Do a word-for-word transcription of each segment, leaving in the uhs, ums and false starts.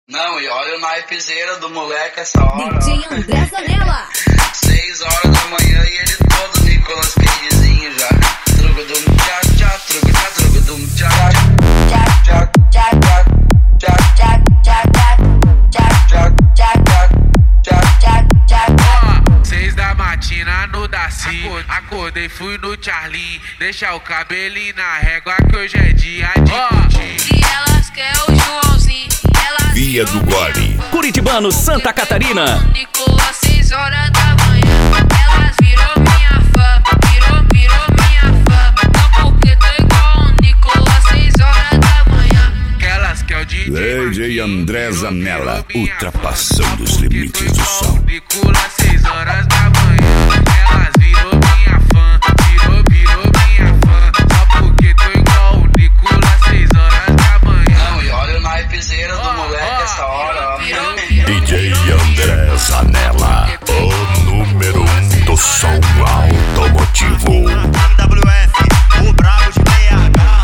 Não, e olha o naipezeira do moleque essa hora. D J André Zanella. Seis horas da manhã e ele todo Nicolas Cagezinho já. Trugudum tchá tchá, trugudá, trugudum tchá tchá tchá tchá tchá tchá tchá tchá tchá tchá tchá tchá. Seis da matina no Daci, acordei, fui no Charlie. Deixa o cabelinho na régua que hoje é dia de curtir. Se elas querem o Joãozinho, elas Via do Gole, Curitibano, Santa Catarina. Nicolas, seis horas da manhã. Elas virou minha fã, virou, virou minha fã. Não porque tô igual o Nicolas, seis horas da manhã. Que elas querem o D J D J André Zanella, ultrapassando os limites do som. Nicolas, seis horas da manhã. Elas virou minha fã, virou, virou minha fã. Só porque tô igual o Nicolas, seis horas da manhã. Não, e olha o naipezeira do moleque essa hora, ó. D J André Zanella, o número um do som automotivo. W F, o brabo de B H.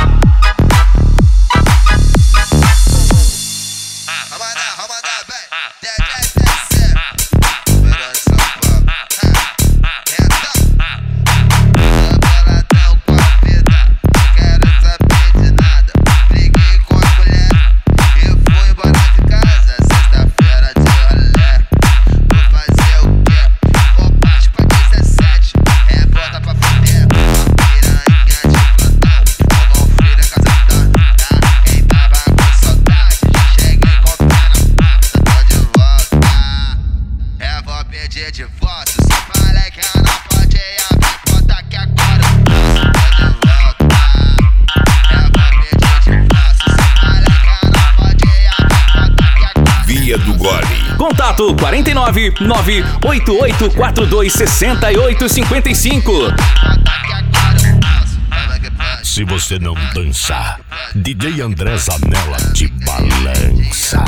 De volta, se falei que eu não pode abrir porta que agora eu posso. Tô de volta, eu vou pedir de volta. Se falei que eu não pode abrir porta que agora. Via do Gole. Contato quatro nove nove oito oito quatro dois seis oito cinco cinco. Se você não dançar, D J André Zanella te balança.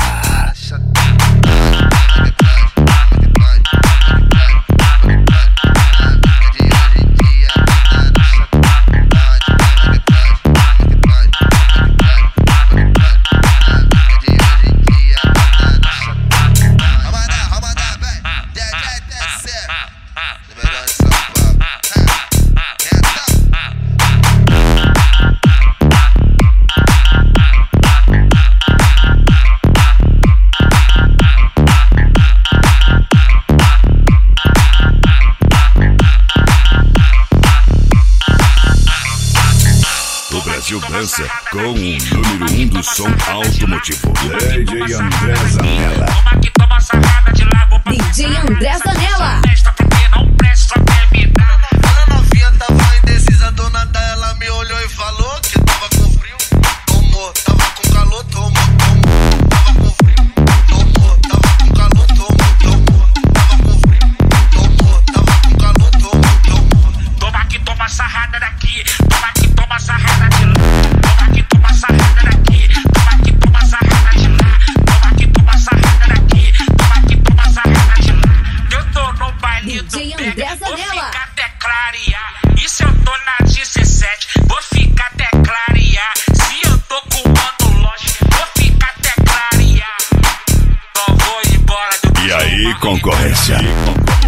O Brasil dança com o número um do som automotivo. D J André Zanella. D J André Zanella. A novinha tava indecisa, dona dela me olhou e falou que tava com frio. Tomou, tava com calor, tomou, tomou. Tava com frio, tomou, tava com calor, tomou, tomou. Tava com frio, tomou, tava com calor, tomou, tomou. Toma aqui, toma sarrada daqui. Toma aqui, toma sarrada de lá. Toma aqui, toma sarrada daqui. Toma aqui, toma sarrada de lá. Toma aqui, toma sarrada daqui. Toma aqui, toma sarrada de lá. Eu tô no baile do D J Pega, André vou Zanella. ficar até clarear. E se eu tô na dezessete, vou ficar até clarear. Se eu tô com o mano longe, vou ficar até clarear. Não vou embora do E aí, concorrência?